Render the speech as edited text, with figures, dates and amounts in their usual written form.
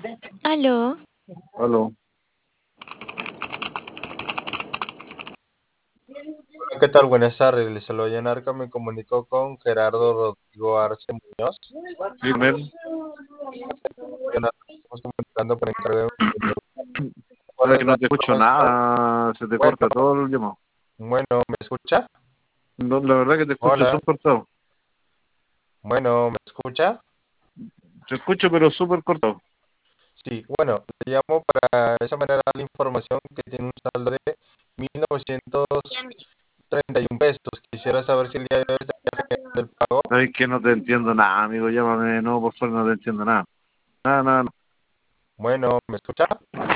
Aló, Aló. Hola, ¿qué tal? Buenas tardes. Les saludo Yanarca. Me comunico con Gerardo Rodrigo Arce Muñoz. Sí, men. Yanarca, estamos comunicando por encargo de Sabes poder que dar no te escucho información. nada, se te Bueno, corta todo el llamado. bueno, ¿me escucha? No, la verdad que te escucho Hola, súper cortado. bueno, ¿me escucha? Te escucho pero súper cortado. Sí, bueno, le llamo para de esa manera dar la información que tiene un saldo de 1.931 pesos. Quisiera saber si el día de hoy está efectuando el pago. Sabes que no te entiendo nada, amigo, llámame, no, por favor, no te entiendo nada. Nada, nada, Bueno, ¿me escucha?